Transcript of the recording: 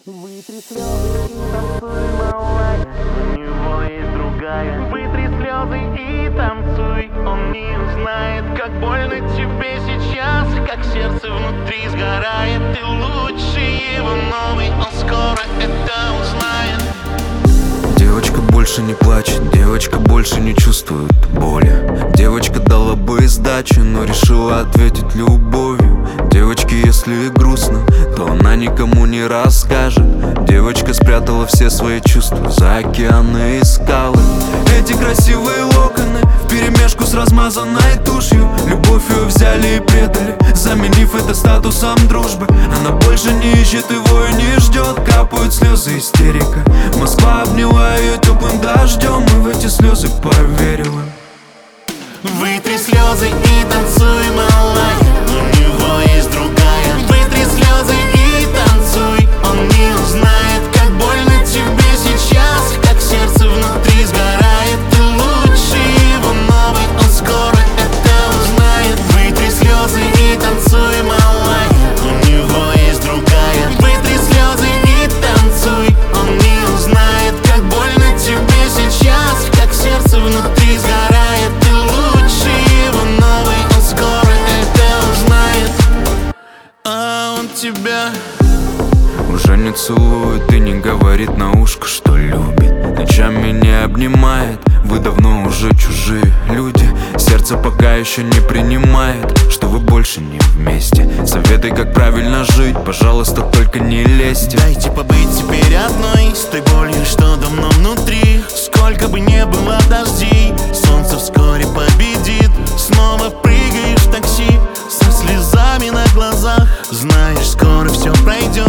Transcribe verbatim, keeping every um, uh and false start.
Вытри слезы и танцуй, малай, у него есть другая. Вытри слезы и танцуй, он не узнает, как больно тебе сейчас, как сердце внутри сгорает. Ты лучше его новый, он скоро это узнает. Девочка больше не плачет, девочка больше не чувствует боли. Девочка дала бы сдачу, но решила ответить любовью. Девочке, если грустно, то она никому не расскажет. Девочка спрятала все свои чувства за океаны и скалы. Эти красивые локоны вперемешку с размазанной тушью. Любовь ее взяли и предали, заменив это статусом дружбы. Она больше не ищет его и не ждет. Капают слезы, истерика. Москва обняла ее теплым дождем, и в эти слезы поверила. Вытри слезы и танцуй, малай, у него есть другая. Вытри слезы и танцуй, он не узнает, как больно тебе сейчас, как сердце внутри сгорает. Ты лучше его новый, он скоро это узнает. Вытри слезы и танцуй, малай, у него есть другая. Вытри слезы и танцуй, он не узнает, как больно тебе сейчас, как сердце внутри сгорает. Ты лучше его новый, он скоро это узнает. А он тебя уже не целует и не говорит на ушко, что любит. Ночами не обнимает, вы давно уже чужие люди. Сердце пока еще не принимает, что вы больше не вместе. Советы, как правильно жить, пожалуйста, только не лезьте. дайте побыть теперь одной, с той болью, что давно внутри. Сколько бы не было дождей, солнце вскоре победит. Снова прыгаешь в такси со слезами на глазах, знаешь, скоро все пройдет.